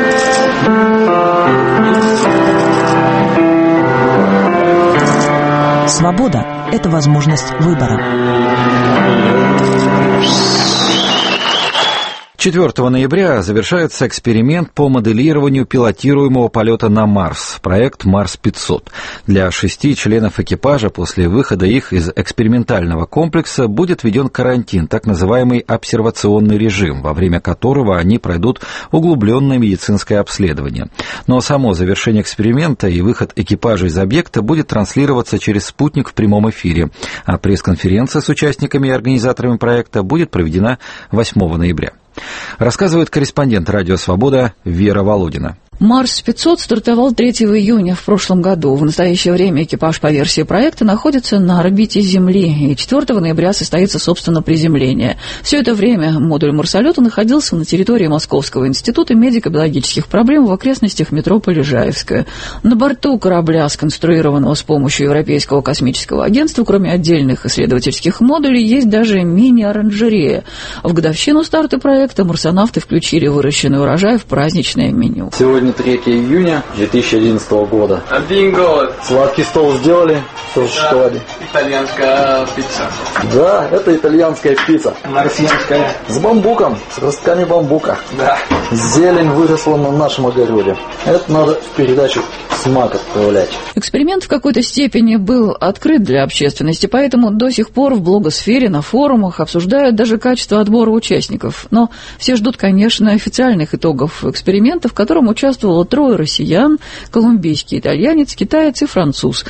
Свобода – это возможность выбора. 4 ноября завершается эксперимент по моделированию пилотируемого полета на Марс, проект «Марс-500». Для 6 членов экипажа после выхода их из экспериментального комплекса будет введен карантин, так называемый обсервационный режим, во время которого они пройдут углубленное медицинское обследование. Но само завершение эксперимента и выход экипажа из объекта будет транслироваться через спутник в прямом эфире, а пресс-конференция с участниками и организаторами проекта будет проведена 8 ноября. Рассказывает корреспондент «Радио Свобода» Вера Володина. Марс-500 стартовал 3 июня в прошлом году. В настоящее время экипаж по версии проекта находится на орбите Земли, и 4 ноября состоится, собственно, приземление. Все это время модуль марсолета находился на территории Московского института медико-биологических проблем в окрестностях метро Полежаевская. На борту корабля, сконструированного с помощью Европейского космического агентства, кроме отдельных исследовательских модулей, есть даже мини-оранжерея. В годовщину старта проекта марсонавты включили выращенный урожай в праздничное меню. Сегодня 3 июня 2011 года. Бинго! Сладкий стол сделали, все в шоколаде. Итальянская пицца. Да, это итальянская пицца. Марсианская. С бамбуком, с ростками бамбука. Да. Зелень выросла на нашем огороде. Это надо в передачу «Смак» отправлять. Эксперимент в какой-то степени был открыт для общественности, поэтому до сих пор в блогосфере, на форумах обсуждают даже качество отбора участников. Но все ждут, конечно, официальных итогов эксперимента, в котором участвовало 3 россиян, колумбийский итальянец, китаец и француз.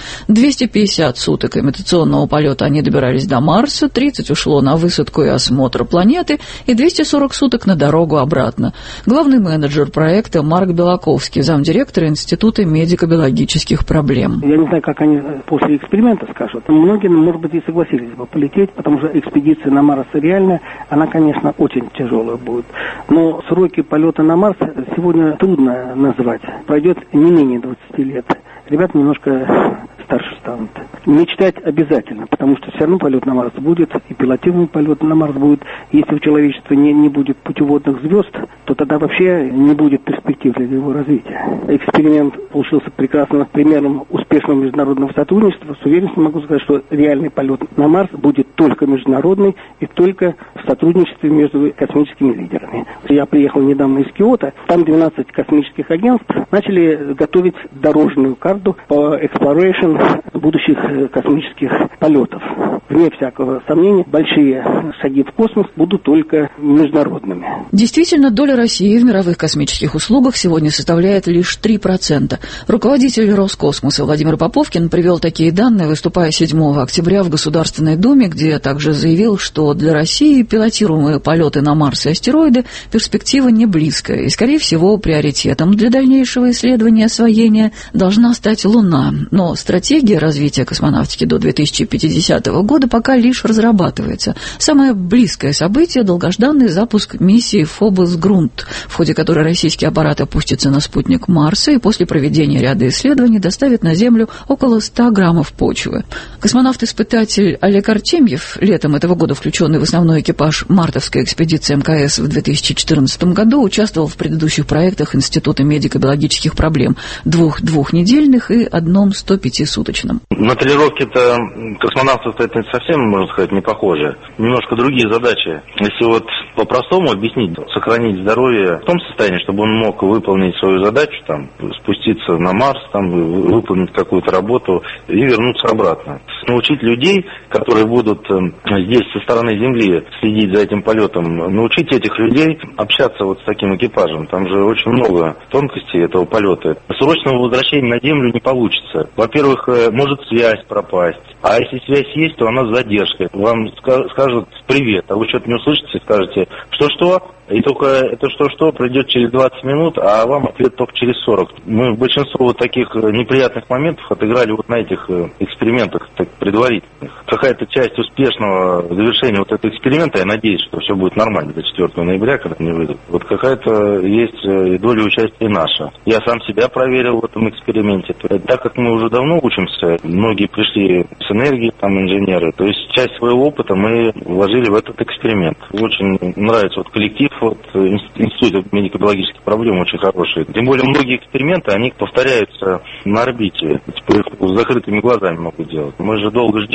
250 суток имитационного полета они добирались до Марса, 30 ушло на высадку и осмотр планеты и 240 суток на дорогу обратно. Главный менеджер проекта Марк Белаковский, замдиректора Института медико-биологических проблем. Я не знаю, как они после эксперимента скажут. Многие, может быть, и согласились бы полететь, потому что экспедиция на Марс реальная, она, конечно, очень тяжелая будет. Но сроки полета на Марс сегодня трудно назвать. Пройдет не менее 20 лет. Ребята немножко старше станут. Мечтать обязательно, потому что все равно полет на Марс будет, и пилотируемый полет на Марс будет. Если у человечества не будет путеводных звезд, то тогда вообще не будет перспектив для его развития. Эксперимент получился прекрасным примером успешного международного сотрудничества. С уверенностью могу сказать, что реальный полет на Марс будет только международный и только в сотрудничестве между космическими лидерами. Я приехал недавно из Киото, там 12 космических агентств начали готовить дорожную карту по exploration будущих космических полетов. Вне всякого сомнения, большие шаги в космос будут только международными. Действительно, доля России в мировых космических услугах сегодня составляет лишь 3%. Руководитель Роскосмоса Владимир Поповкин привел такие данные, выступая 7 октября в Государственной Думе, где также заявил, что для России пилотируемые полеты на Марс и астероиды перспектива не близкая, и, скорее всего, приоритетом для дальнейшего исследования и освоения должна стать Луна. Но стратегия развития космонавтики до 2050 года пока лишь разрабатывается. Самое близкое событие – долгожданный запуск миссии «Фобос-Грунт», в ходе которой российский аппарат опустится на спутник Марса и после проведения ряда исследований доставит на Землю около 100 граммов почвы. Космонавт-испытатель Олег Артемьев, летом этого года включенный в основной экипаж мартовской экспедиции МКС в 2014 году, участвовал в предыдущих проектах Института медико-биологических проблем, 2 двухнедельных и 1 105-суточном. На тренировке-то космонавтов это совсем, можно сказать, не похоже. Немножко другие задачи. Если вот по-простому объяснить, сохранить здоровье в том состоянии, чтобы он мог выполнить свою задачу, там, спуститься на Марс, там, выполнить какую-то работу и вернуться обратно. Научить людей, которые будут здесь со стороны Земли следить за этим полетом, научить этих людей общаться вот с таким экипажем. Там же очень много тонкостей этого полета. Срочного возвращения на Землю не получится. Во-первых, может связь пропасть. А если связь есть, то она с задержкой. Вам скажут «привет», а вы что-то не услышите, скажете «что-что?». И только это что-что придет через 20 минут, а вам ответ только через 40. Мы большинство вот таких неприятных моментов отыграли вот на этих экспериментах так, предварительных. Какая-то часть успешного завершения вот этого эксперимента, я надеюсь, что все будет нормально до 4 ноября, когда они выйдут. Вот какая-то есть и доля участия наша. Я сам себя проверил в этом эксперименте. Так как мы уже давно учимся, многие пришли с энергией, там инженеры, то есть часть своего опыта мы вложили в этот эксперимент. Очень нравится вот коллектив, вот Институт медико-биологических проблем очень хороший. Тем более многие эксперименты, они повторяются на орбите. Теперь их с закрытыми глазами могут делать. Мы же долго ждем своего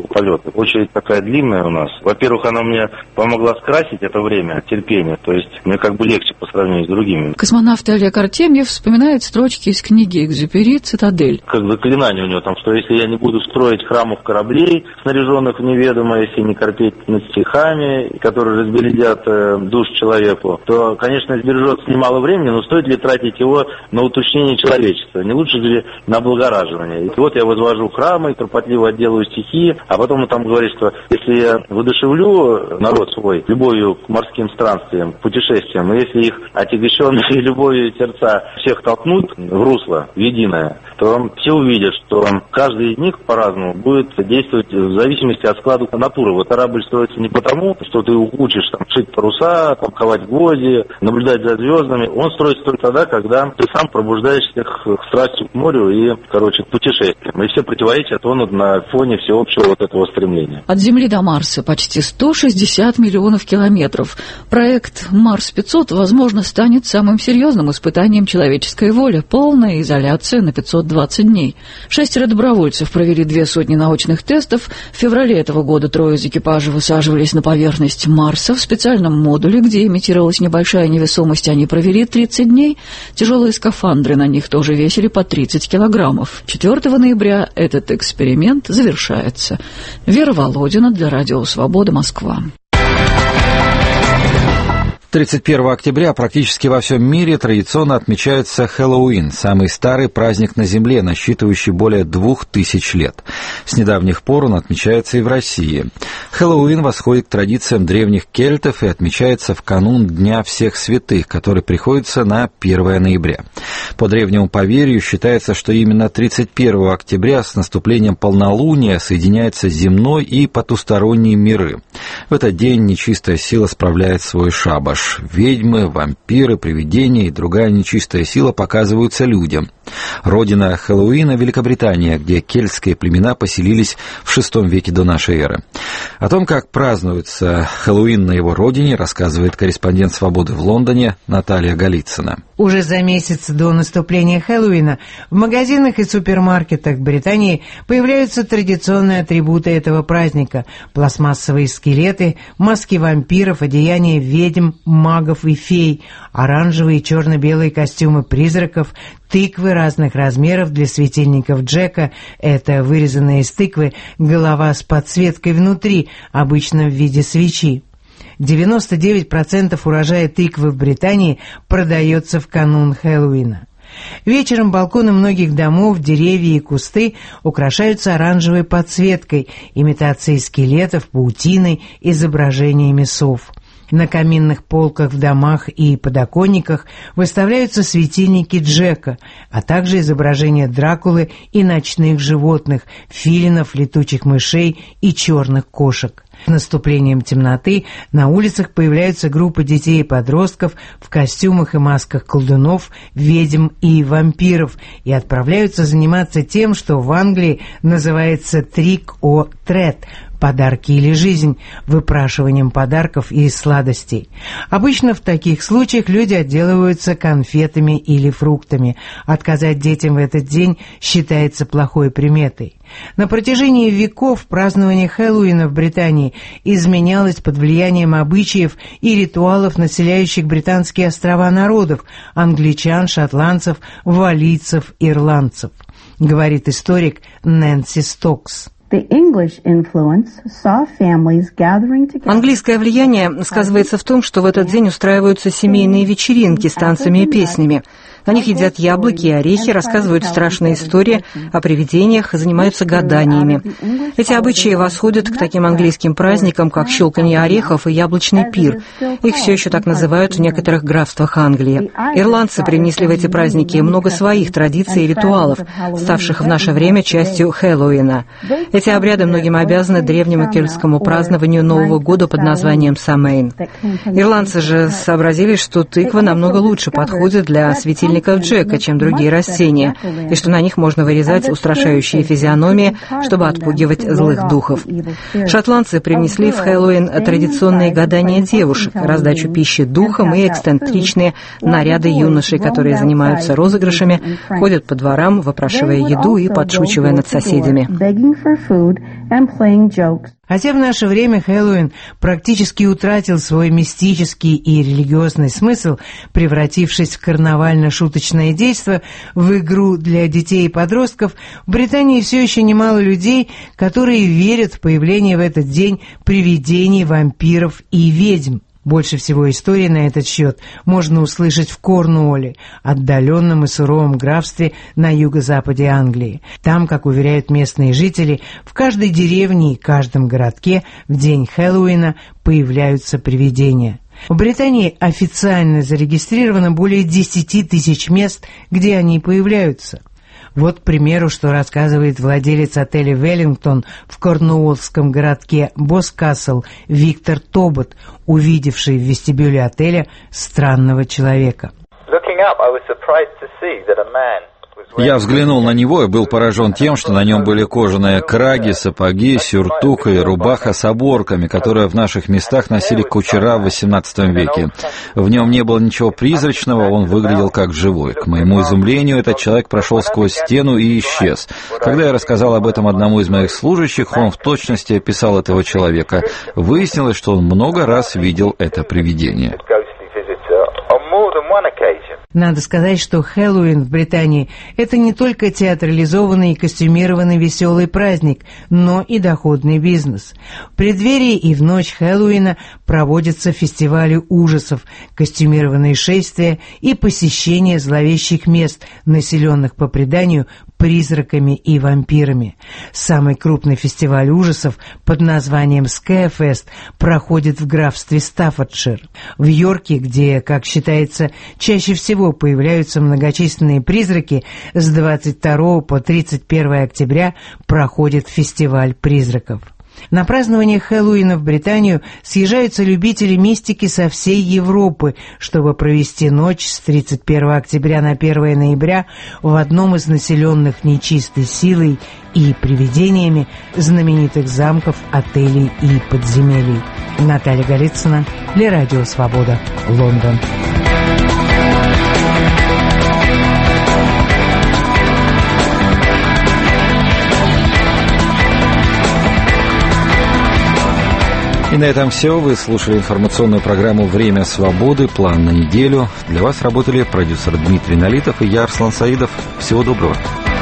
полета. Очередь такая длинная у нас. Во-первых, она мне помогла скрасить это время, терпение. То есть мне как бы легче по сравнению с другими. Космонавт Олег Артемьев вспоминает строчки из книги «Экзюпери. «Цитадель». Как заклинание у него там, что если я не буду строить храмов кораблей, снаряженных в неведомо, если не корпеть над стихами, которые разбередят душ человеку, то, конечно, сбережется немало времени, но стоит ли тратить его на уточнение человечества? Не лучше ли на облагораживание? И вот я возвожу храмы, кропотливо отделаю стихи, а потом он там говорит, что если я воодушевлю народ свой любовью к морским странствиям, путешествиям, но если их отягощенные любовью сердца всех толкнут в русло, в единое, то все увидят, что каждый из них по-разному будет действовать в зависимости от склада натуры. Вот корабль строится не потому, что ты учишь там шить паруса, там, ковать гвозди, наблюдать за звездами. Он строится только тогда, когда ты сам пробуждаешься к страсти к морю и, к путешествиям. И все противоречия тонут на фоне всеобщего вот этого стремления. От Земли до Марса почти 160 миллионов километров. Проект «Марс-500», возможно, станет самым серьезным испытанием человеческой воли. Полная изоляция на 520 дней. 6 добровольцев провели 200 научных тестов. В феврале этого года 3 из экипажа высаживались на поверхность Марса в специальном модуле, где имитировалась небольшая невесомость. Они провели 30 дней. Тяжелые скафандры на них тоже весили по 30 килограммов. 4 ноября этот эксперимент завершается. Вера Володина для Радио Свобода, Москва. 31 октября практически во всем мире традиционно отмечается Хэллоуин, самый старый праздник на Земле, насчитывающий более 2000 лет. С недавних пор он отмечается и в России. Хэллоуин восходит к традициям древних кельтов и отмечается в канун Дня всех святых, который приходится на 1 ноября. По древнему поверью считается, что именно 31 октября с наступлением полнолуния соединяются земной и потусторонние миры. В этот день нечистая сила справляет свой шабаш. Ведьмы, вампиры, привидения и другая нечистая сила показываются людям. Родина Хэллоуина – Великобритания, где кельтские племена поселились в VI веке до нашей эры. О том, как празднуется Хэллоуин на его родине, рассказывает корреспондент «Свободы» в Лондоне Наталья Голицына. Уже за месяц до наступления Хэллоуина в магазинах и супермаркетах Британии появляются традиционные атрибуты этого праздника – пластмассовые скелеты, маски вампиров, одеяния ведьм, магов и фей, оранжевые и черно-белые костюмы призраков, тыквы разных размеров для светильников Джека – это вырезанная из тыквы голова с подсветкой внутри, обычно в виде свечи. 99% урожая тыквы в Британии продается в канун Хэллоуина. Вечером балконы многих домов, деревья и кусты украшаются оранжевой подсветкой, имитацией скелетов, паутиной, изображениями сов. На каминных полках в домах и подоконниках выставляются светильники Джека, а также изображения Дракулы и ночных животных, филинов, летучих мышей и черных кошек. С наступлением темноты на улицах появляются группы детей и подростков в костюмах и масках колдунов, ведьм и вампиров и отправляются заниматься тем, что в Англии называется «trick or treat» – подарки или жизнь, выпрашиванием подарков и сладостей. Обычно в таких случаях люди отделываются конфетами или фруктами. Отказать детям в этот день считается плохой приметой. На протяжении веков празднование Хэллоуина в Британии изменялось под влиянием обычаев и ритуалов населяющих британские острова народов – англичан, шотландцев, валлийцев, ирландцев, говорит историк Нэнси Стокс. Английское влияние сказывается в том, что в этот день устраиваются семейные вечеринки с танцами и песнями. На них едят яблоки и орехи, рассказывают страшные истории о привидениях, занимаются гаданиями. Эти обычаи восходят к таким английским праздникам, как щелканье орехов и яблочный пир. Их все еще так называют в некоторых графствах Англии. Ирландцы принесли в эти праздники много своих традиций и ритуалов, ставших в наше время частью Хэллоуина. Эти обряды многим обязаны древнему кельтскому празднованию Нового года под названием Самейн. Ирландцы же сообразили, что тыква намного лучше подходит для светильников Джека, чем другие растения, и что на них можно вырезать устрашающие физиономии, чтобы отпугивать злых духов. Шотландцы привнесли в Хэллоуин традиционные гадания девушек, раздачу пищи духам и эксцентричные наряды юношей, которые занимаются розыгрышами, ходят по дворам, выпрашивая еду и подшучивая над соседями. Хотя в наше время Хэллоуин практически утратил свой мистический и религиозный смысл, превратившись в карнавально-шуточное действо, в игру для детей и подростков, в Британии все еще немало людей, которые верят в появление в этот день привидений, вампиров и ведьм. Больше всего историй на этот счет можно услышать в Корнуолле, отдаленном и суровом графстве на юго-западе Англии. Там, как уверяют местные жители, в каждой деревне и каждом городке в день Хэллоуина появляются привидения. В Британии официально зарегистрировано более 10 тысяч мест, где они появляются. Вот, к примеру, что рассказывает владелец отеля «Веллингтон» в корнуоллском городке Боскасл Виктор Тобот, увидевший в вестибюле отеля странного человека. Я взглянул на него и был поражен тем, что на нем были кожаные краги, сапоги, сюртук и рубаха с оборками, которые в наших местах носили кучера в XVIII веке. В нем не было ничего призрачного, он выглядел как живой. К моему изумлению, этот человек прошел сквозь стену и исчез. Когда я рассказал об этом одному из моих служащих, он в точности описал этого человека. Выяснилось, что он много раз видел это привидение. Надо сказать, что Хэллоуин в Британии – это не только театрализованный и костюмированный веселый праздник, но и доходный бизнес. В преддверии и в ночь Хэллоуина проводятся фестивали ужасов, костюмированные шествия и посещение зловещих мест, населенных по преданию призраками и вампирами. Самый крупный фестиваль ужасов под названием Скэфест проходит в графстве Стаффордшир. В Йорке, где, как считается, чаще всего появляются многочисленные призраки, с 22 по 31 октября проходит фестиваль призраков. На празднование Хэллоуина в Британию съезжаются любители мистики со всей Европы, чтобы провести ночь с 31 октября на 1 ноября в одном из населенных нечистой силой и привидениями знаменитых замков, отелей и подземелий. Наталья Голицына для Радио Свобода, Лондон. И на этом все. Вы слушали информационную программу «Время свободы. План на неделю». Для вас работали продюсер Дмитрий Налитов и я, Арслан Саидов. Всего доброго.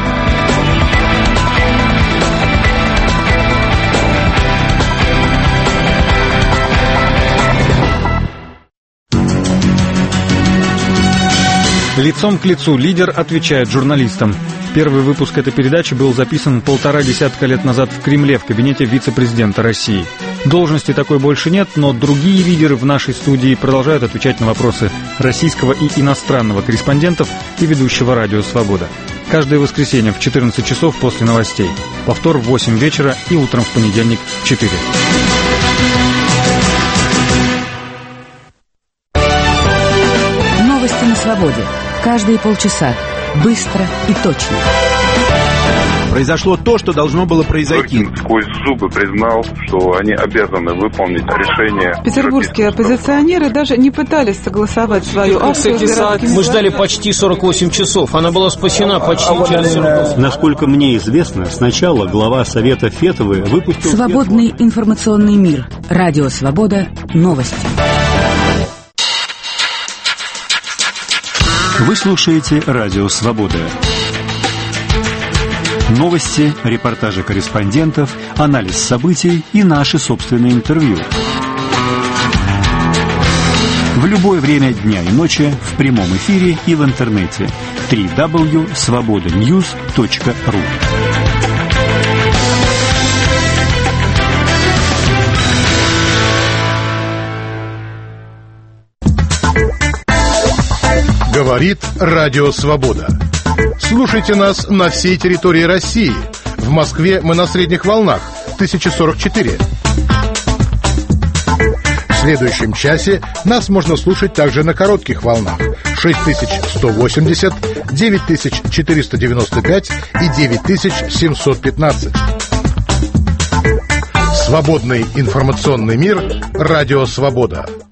Лицом к лицу лидер отвечает журналистам. Первый выпуск этой передачи был записан 1,5 десятка лет назад в Кремле в кабинете вице-президента России. Должности такой больше нет, но другие лидеры в нашей студии продолжают отвечать на вопросы российского и иностранного корреспондентов и ведущего «Радио Свобода». Каждое воскресенье в 14 часов после новостей. Повтор в 8 вечера и утром в понедельник в 4. Новости на свободе. Каждые полчаса. Быстро и точно. Произошло то, что должно было произойти. Рыкин сквозь зубы признал, что они обязаны выполнить решение. Петербургские оппозиционеры даже не пытались согласовать свою акцию с городскими... Мы ждали почти 48 часов. Она была спасена почти через 48. Насколько мне известно, сначала глава Совета Фетовы выпустил... Свободный информационный мир. Радио Свобода. Новости. Вы слушаете Радио Свобода. Новости, репортажи корреспондентов, анализ событий и наши собственные интервью. В любое время дня и ночи, в прямом эфире и в интернете. www.svobodanews.ru. Говорит Радио Свобода. Слушайте нас на всей территории России. В Москве мы на средних волнах 1044. В следующем часе нас можно слушать также на коротких волнах 6180, 9495 и 9715. Свободный информационный мир. Радио Свобода.